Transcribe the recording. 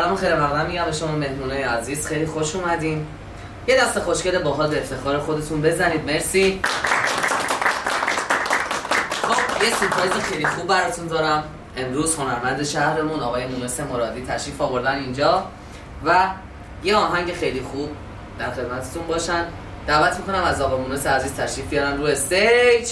سلام خیلی مقدم میگم به شما مهمونای عزیز، خیلی خوش اومدین. یه دست خوشگل باحال به افتخار خودتون بزنید. مرسی. خب یه سورپرایز خیلی خوب براتون دارم. امروز هنرمند شهرمون آقای مونس مرادی تشریف آوردن اینجا و یه آهنگ خیلی خوب در خدمتتون باشن. دعوت میکنم از آقا مونس عزیز تشریف بیارن رو استیج.